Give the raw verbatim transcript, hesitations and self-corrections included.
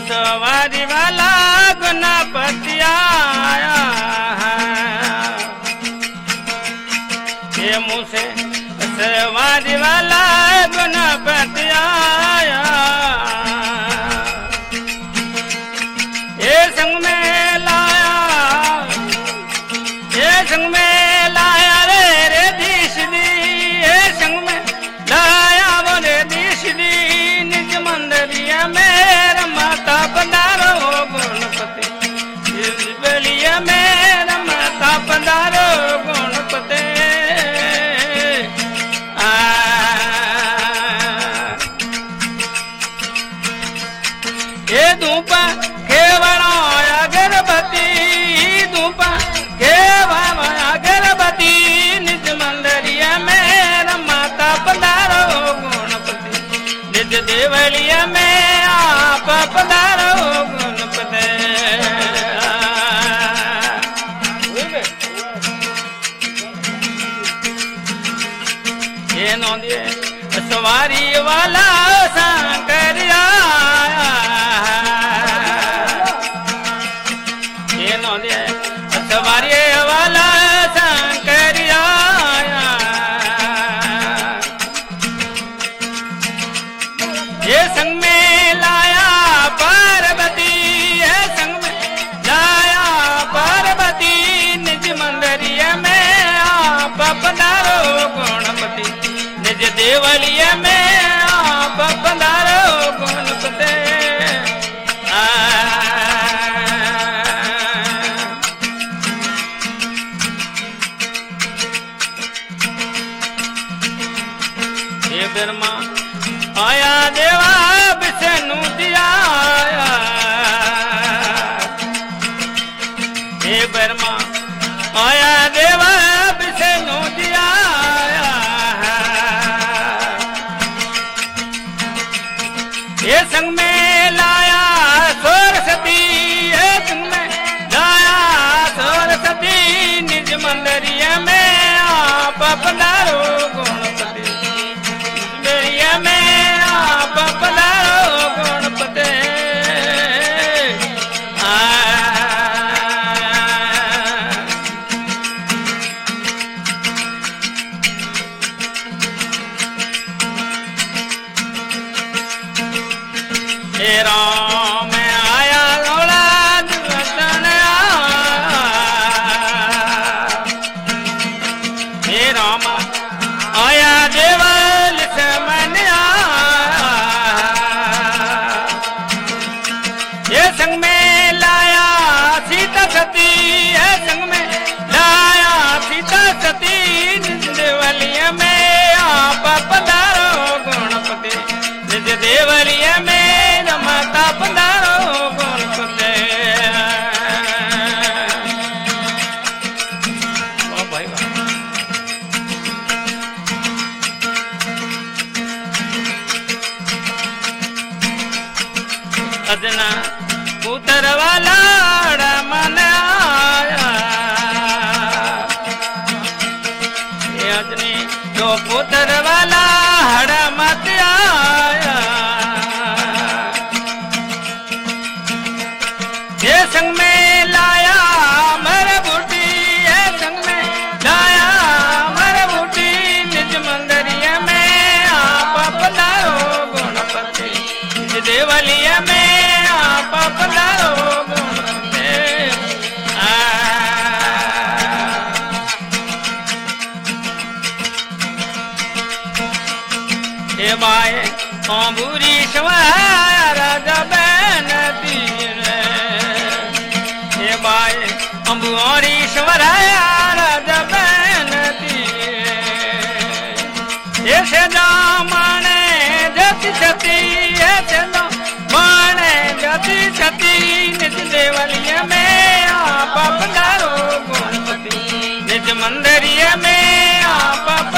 सवारी वाला गणपति आया ये मुँह से सवारी वाला गणपति आया ये संग में लाया ये संग में लाया रे रे दीश दी ये संग में लाया वो रे दीश दी निज मंदिरिया मेरा माता पधारो गणपति इस बलिया मेरा माता पधारो गणपति ये धूपा केवड़ाया गणपति धूपा केवड़ाया गणपति निज मंदिरिया मेरा माता पधारो गणपति निज देवलिया में आप पधारो गणपति ये नौंदिए सवारी वाला शंकरिया ये नौंदिए सवारी वाला शंकरिया ये संग में लाया पार्वती ये संग में लाया पार्वती निज मंदिरिया में आप पधारो गणपति निज देवलिया में आप पधारो गणपति ये ब्रह्मा आया देवा विष्णु दिया हे ब्रह्मा आया देवा विष्णु दिया ये संग में लाया सरस्वती ये संग में लाया सरस्वती निज मंदिरिया में आप पधारो गणपति में आप पधारो गणपति हे राम आया औलाद वतन हे राम आया देवल समन ये संग में लाया सीता सती ये संग में लाया सीता सती निज देवलिया में आप पधारो गणपति निज देवलिया में माता पधारो गणपति वाह भाई वाह अजना पुत्र वाला मन आया ये अजनी जो पुत्र वाला हड़ा मत आया ये संग में लाया मर बूटी ये संग में लाया मर बूटी निज मंदिरिया में आप पधारो गणपति निज देवलिया में आप पधारो गणपति हे बाए अम्बुरी सवार राजा बैनती हे बाए अम्बुरी सवार राजा बैनती ये से माने जति सती ये से माने जति सती निज देवलिया में आप पधारो गणपति निज मंदिरिया में आप